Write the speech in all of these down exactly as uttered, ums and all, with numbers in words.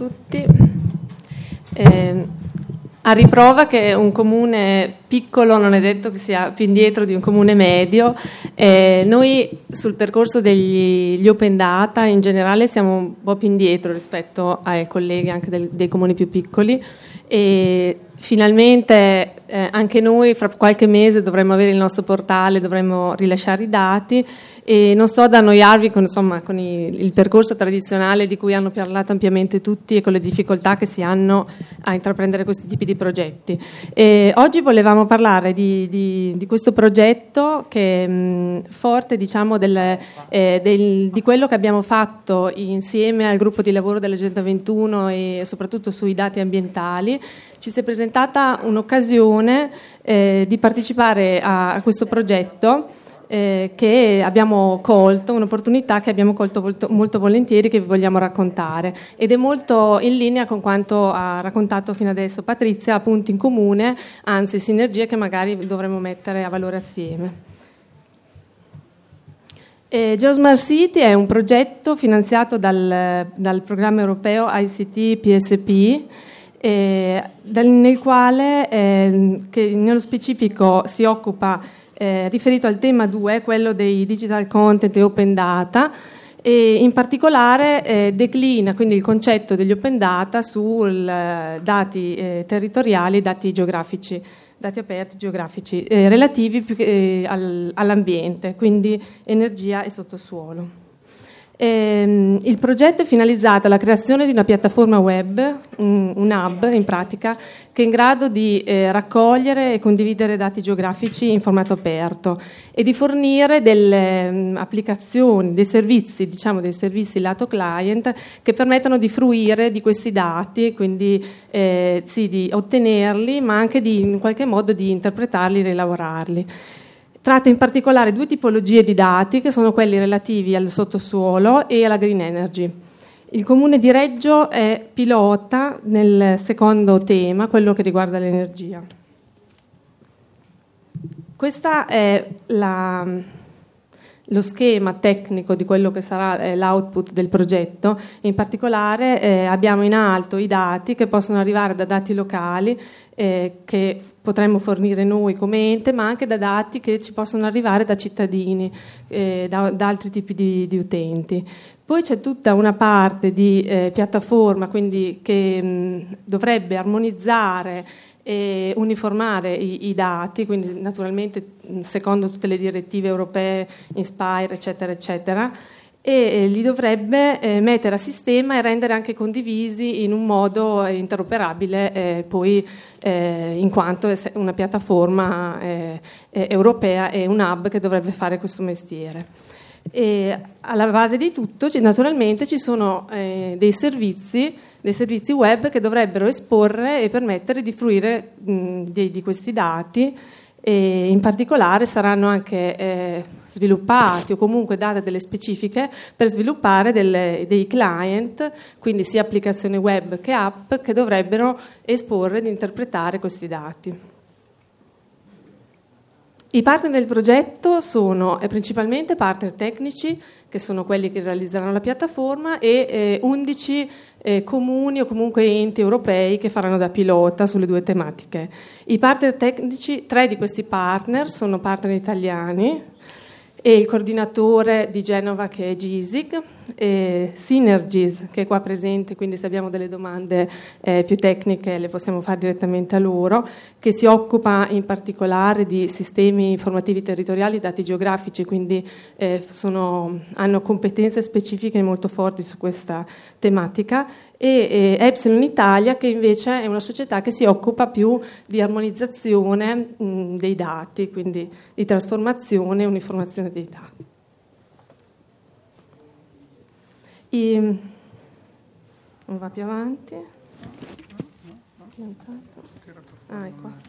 tutti. Eh, a riprova che un comune piccolo non è detto che sia più indietro di un comune medio, eh, noi sul percorso degli gli open data in generale siamo un po' più indietro rispetto ai colleghi anche del, dei comuni più piccoli, e finalmente eh, anche noi fra qualche mese dovremmo avere il nostro portale, dovremmo rilasciare i dati. E non sto ad annoiarvi con, insomma, con i, il percorso tradizionale di cui hanno parlato ampiamente tutti e con le difficoltà che si hanno a intraprendere questi tipi di progetti. E oggi volevamo parlare di, di, di questo progetto che è mh, forte, diciamo, del, eh, del, di quello che abbiamo fatto insieme al gruppo di lavoro dell'Agenda ventuno e soprattutto sui dati ambientali. Ci si è presentata un'occasione eh, di partecipare a, a questo progetto Eh, che abbiamo colto, un'opportunità che abbiamo colto molto, molto volentieri, che vi vogliamo raccontare, ed è molto in linea con quanto ha raccontato fino adesso Patrizia, punti in comune, anzi sinergie che magari dovremmo mettere a valore assieme. Eh, Geosmart City è un progetto finanziato dal, dal programma europeo I C T P S P, eh, dal, nel quale eh, che nello specifico si occupa Eh, riferito al tema due, quello dei digital content e open data, e in particolare eh, declina quindi il concetto degli open data su eh, dati eh, territoriali e dati geografici, dati aperti geografici eh, relativi più che, eh, al, all'ambiente, quindi energia e sottosuolo. Eh, il progetto è finalizzato alla creazione di una piattaforma web, un, un hub in pratica, che è in grado di eh, raccogliere e condividere dati geografici in formato aperto e di fornire delle mh, applicazioni, dei servizi, diciamo dei servizi lato client, che permettano di fruire di questi dati, quindi eh, sì, di ottenerli, ma anche di in qualche modo di interpretarli e rilavorarli. Tratta in particolare due tipologie di dati, che sono quelli relativi al sottosuolo e alla green energy. Il Comune di Reggio è pilota nel secondo tema, quello che riguarda l'energia. Questo è la, lo schema tecnico di quello che sarà eh, l'output del progetto. In particolare eh, abbiamo in alto i dati che possono arrivare da dati locali eh, che potremmo fornire noi come ente, ma anche da dati che ci possono arrivare da cittadini, eh, da, da altri tipi di, di utenti. Poi c'è tutta una parte di eh, piattaforma, quindi che mh, dovrebbe armonizzare e uniformare i, i dati, quindi naturalmente mh, secondo tutte le direttive europee, Inspire, eccetera, eccetera, e li dovrebbe eh, mettere a sistema e rendere anche condivisi in un modo interoperabile, eh, poi eh, in quanto è una piattaforma eh, europea e un hub che dovrebbe fare questo mestiere. E alla base di tutto naturalmente ci sono eh, dei servizi dei servizi web che dovrebbero esporre e permettere di fruire mh, di, di questi dati, e in particolare saranno anche eh, sviluppati o comunque date delle specifiche per sviluppare delle, dei client, quindi sia applicazioni web che app, che dovrebbero esporre ed interpretare questi dati. I partner del progetto sono eh, principalmente partner tecnici, che sono quelli che realizzeranno la piattaforma, e eh, undici eh, comuni o comunque enti europei che faranno da pilota sulle due tematiche. I partner tecnici, tre di questi partner sono partner italiani, e il coordinatore di Genova che è Gisig, e Synergies che è qua presente, quindi se abbiamo delle domande eh, più tecniche le possiamo fare direttamente a loro, che si occupa in particolare di sistemi informativi territoriali, dati geografici, quindi eh, sono, hanno competenze specifiche molto forti su questa tematica, e eh, Epsilon Italia, che invece è una società che si occupa più di armonizzazione mh, dei dati, quindi di trasformazione e uniformazione dei dati. I, non va più avanti. Ah, è qua.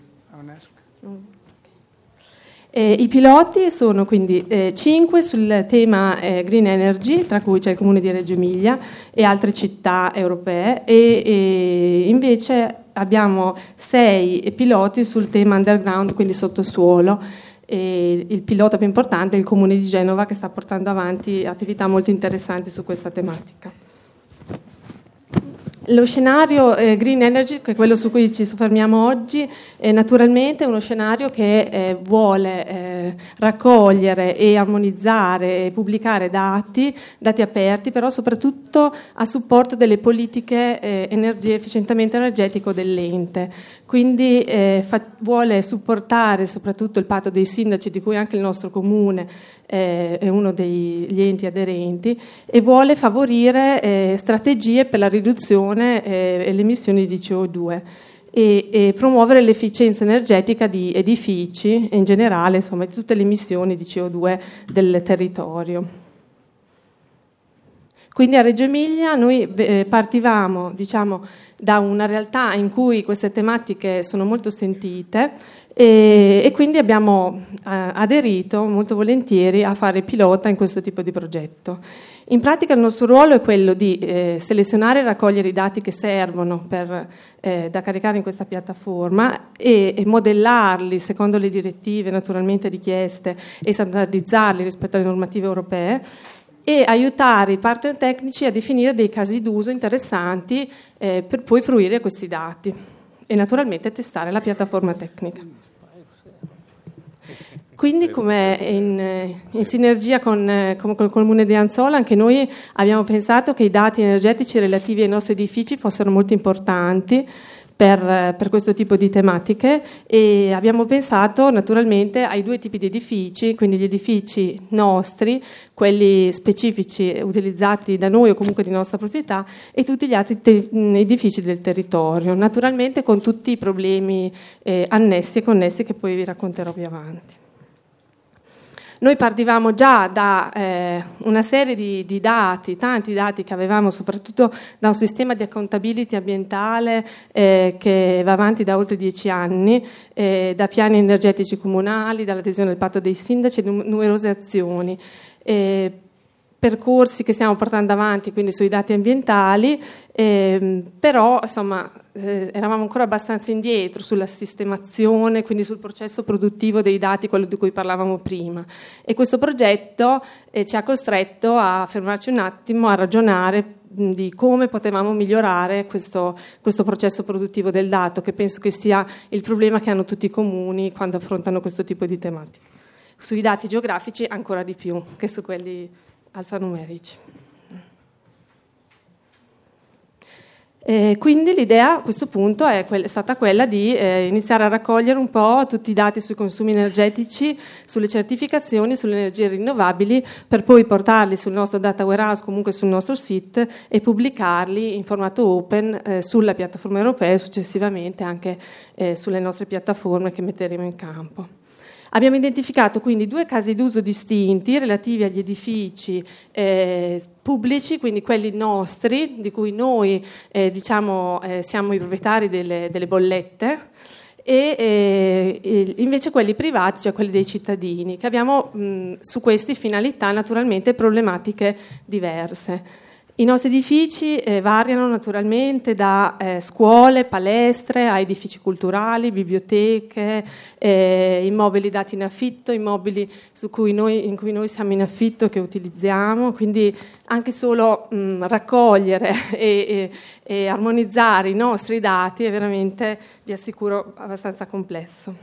Eh, I piloti sono quindi eh, cinque sul tema eh, Green Energy, tra cui c'è il Comune di Reggio Emilia e altre città europee, e, e invece abbiamo sei piloti sul tema underground, quindi sottosuolo. E il pilota più importante è il Comune di Genova, che sta portando avanti attività molto interessanti su questa tematica. Lo scenario eh, Green Energy, che è quello su cui ci soffermiamo oggi, è naturalmente uno scenario che eh, vuole eh, raccogliere e armonizzare e pubblicare dati, dati aperti, però soprattutto a supporto delle politiche eh, energie, efficientamento energetico dell'ente. Quindi eh, fa, vuole supportare soprattutto il patto dei sindaci, di cui anche il nostro comune eh, è uno degli enti aderenti, e vuole favorire eh, strategie per la riduzione eh, e le emissioni di C O due e, e promuovere l'efficienza energetica di edifici e in generale, insomma, di tutte le emissioni di C O due del territorio. Quindi a Reggio Emilia noi eh, partivamo, diciamo, da una realtà in cui queste tematiche sono molto sentite e, e quindi abbiamo eh, aderito molto volentieri a fare pilota in questo tipo di progetto. In pratica il nostro ruolo è quello di eh, selezionare e raccogliere i dati che servono per, eh, da caricare in questa piattaforma e, e modellarli secondo le direttive naturalmente richieste e standardizzarli rispetto alle normative europee, e aiutare i partner tecnici a definire dei casi d'uso interessanti eh, per poi fruire questi dati e naturalmente testare la piattaforma tecnica. Quindi, come in, in sinergia con, con, con il Comune di Anzola, anche noi abbiamo pensato che i dati energetici relativi ai nostri edifici fossero molto importanti per, per questo tipo di tematiche, e abbiamo pensato naturalmente ai due tipi di edifici, quindi gli edifici nostri, quelli specifici utilizzati da noi o comunque di nostra proprietà, e tutti gli altri te- edifici del territorio, naturalmente con tutti i problemi eh, annessi e connessi che poi vi racconterò più avanti. Noi partivamo già da eh, una serie di, di dati, tanti dati che avevamo, soprattutto da un sistema di accountability ambientale eh, che va avanti da oltre dieci anni, eh, da piani energetici comunali, dall'adesione al patto dei sindaci, num- numerose azioni. Eh, percorsi che stiamo portando avanti quindi sui dati ambientali, eh, però insomma eh, eravamo ancora abbastanza indietro sulla sistemazione, quindi sul processo produttivo dei dati, quello di cui parlavamo prima, e questo progetto eh, ci ha costretto a fermarci un attimo, a ragionare di come potevamo migliorare questo, questo processo produttivo del dato, che penso che sia il problema che hanno tutti i comuni quando affrontano questo tipo di tematiche. Sui dati geografici ancora di più che su quelli alfanumerici. E quindi l'idea a questo punto è, que- è stata quella di eh, iniziare a raccogliere un po' tutti i dati sui consumi energetici, sulle certificazioni, sulle energie rinnovabili, per poi portarli sul nostro data warehouse, comunque sul nostro sito, e pubblicarli in formato open eh, sulla piattaforma europea e successivamente anche eh, sulle nostre piattaforme che metteremo in campo. Abbiamo identificato quindi due casi d'uso distinti relativi agli edifici eh, pubblici, quindi quelli nostri, di cui noi eh, diciamo, eh, siamo i proprietari delle, delle bollette, e eh, invece quelli privati, cioè quelli dei cittadini, che abbiamo mh, su questi finalità naturalmente problematiche diverse. I nostri edifici eh, variano naturalmente da eh, scuole, palestre, a edifici culturali, biblioteche, eh, immobili dati in affitto, immobili su cui noi, in cui noi siamo in affitto e che utilizziamo, quindi anche solo mh, raccogliere e, e, e armonizzare i nostri dati è veramente, vi assicuro, abbastanza complesso.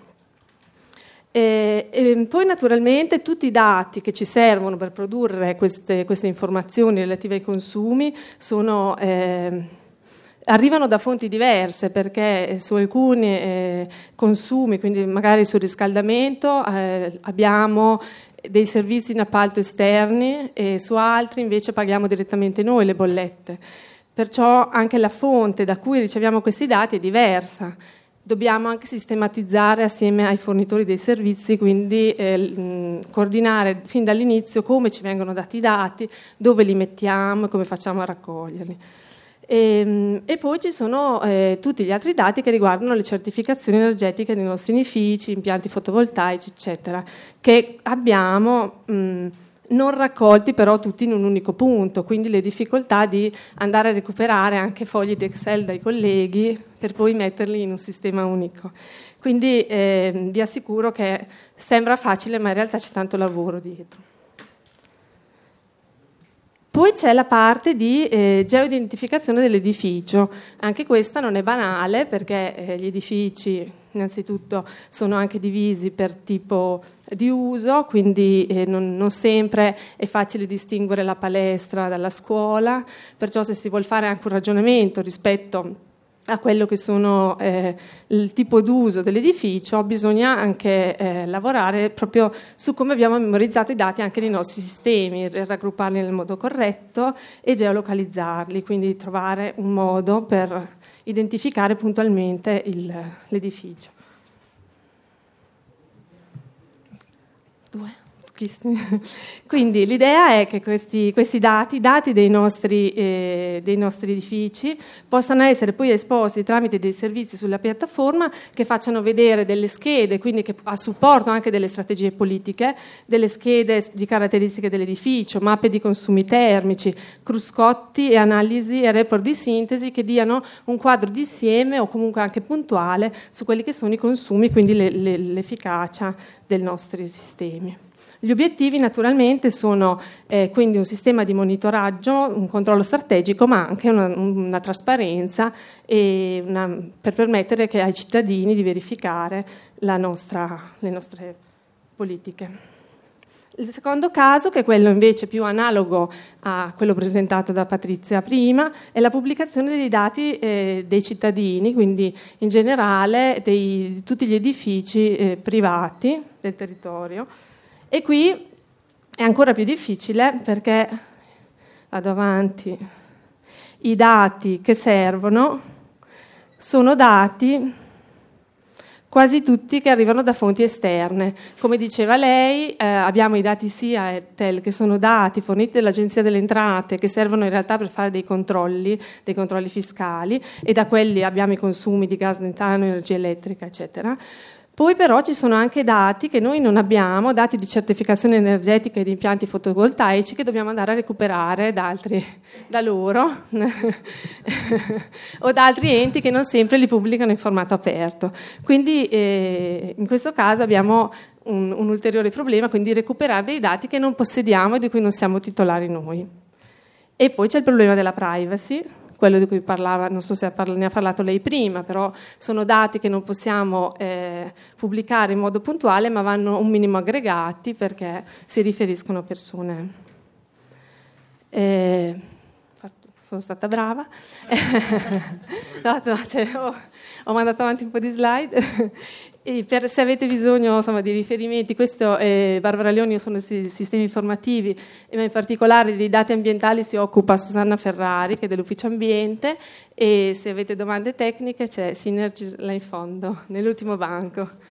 E, e poi naturalmente tutti i dati che ci servono per produrre queste, queste informazioni relative ai consumi sono, eh, arrivano da fonti diverse, perché su alcuni eh, consumi, quindi magari sul riscaldamento, eh, abbiamo dei servizi in appalto esterni, e su altri invece paghiamo direttamente noi le bollette. Perciò anche la fonte da cui riceviamo questi dati è diversa. Dobbiamo anche sistematizzare assieme ai fornitori dei servizi, quindi eh, mh, coordinare fin dall'inizio come ci vengono dati i dati, dove li mettiamo e come facciamo a raccoglierli. E, mh, e poi ci sono eh, tutti gli altri dati che riguardano le certificazioni energetiche dei nostri edifici, impianti fotovoltaici, eccetera, che abbiamo mh, non raccolti però tutti in un unico punto, quindi le difficoltà di andare a recuperare anche fogli di Excel dai colleghi per poi metterli in un sistema unico. Quindi eh, vi assicuro che sembra facile, ma in realtà c'è tanto lavoro dietro. Poi c'è la parte di eh, geoidentificazione dell'edificio. Anche questa non è banale, perché eh, gli edifici innanzitutto sono anche divisi per tipo di uso, quindi eh, non, non sempre è facile distinguere la palestra dalla scuola, perciò se si vuol fare anche un ragionamento rispetto a quello che sono eh, il tipo d'uso dell'edificio, bisogna anche eh, lavorare proprio su come abbiamo memorizzato i dati anche nei nostri sistemi, raggrupparli nel modo corretto e geolocalizzarli, quindi trovare un modo per identificare puntualmente il, l'edificio. Due. Quindi l'idea è che questi, questi dati, dati dei nostri, eh, dei nostri edifici, possano essere poi esposti tramite dei servizi sulla piattaforma che facciano vedere delle schede, quindi che a supporto anche delle strategie politiche, delle schede di caratteristiche dell'edificio, mappe di consumi termici, cruscotti e analisi e report di sintesi che diano un quadro d'insieme o comunque anche puntuale su quelli che sono i consumi, quindi le, le, l'efficacia dei nostri sistemi. Gli obiettivi naturalmente sono eh, quindi un sistema di monitoraggio, un controllo strategico, ma anche una, una trasparenza e una, per permettere che ai cittadini di verificare la nostra, le nostre politiche. Il secondo caso, che è quello invece più analogo a quello presentato da Patrizia prima, è la pubblicazione dei dati eh, dei cittadini, quindi in generale dei, di tutti gli edifici eh, privati del territorio. E qui è ancora più difficile perché, vado avanti, i dati che servono sono dati quasi tutti che arrivano da fonti esterne. Come diceva lei, eh, abbiamo i dati S I A e T E L, che sono dati forniti dall'Agenzia delle Entrate, che servono in realtà per fare dei controlli, dei controlli fiscali, e da quelli abbiamo i consumi di gas metano, energia elettrica, eccetera. Poi però ci sono anche dati che noi non abbiamo, dati di certificazione energetica di impianti fotovoltaici che dobbiamo andare a recuperare da altri, da loro o da altri enti che non sempre li pubblicano in formato aperto. Quindi eh, in questo caso abbiamo un, un ulteriore problema, quindi recuperare dei dati che non possediamo e di cui non siamo titolari noi. E poi c'è il problema della privacy, quello di cui parlava, non so se ne ha parlato lei prima, però sono dati che non possiamo eh, pubblicare in modo puntuale, ma vanno un minimo aggregati perché si riferiscono a persone. Eh, sono stata brava. no, no, cioè, ho, ho mandato avanti un po' di slide. E per, se avete bisogno insomma, di riferimenti, questo è Barbara Leoni, io sono sui sistemi informativi, ma in particolare dei dati ambientali si occupa Susanna Ferrari, che è dell'Ufficio Ambiente, e se avete domande tecniche c'è Synergy là in fondo, nell'ultimo banco.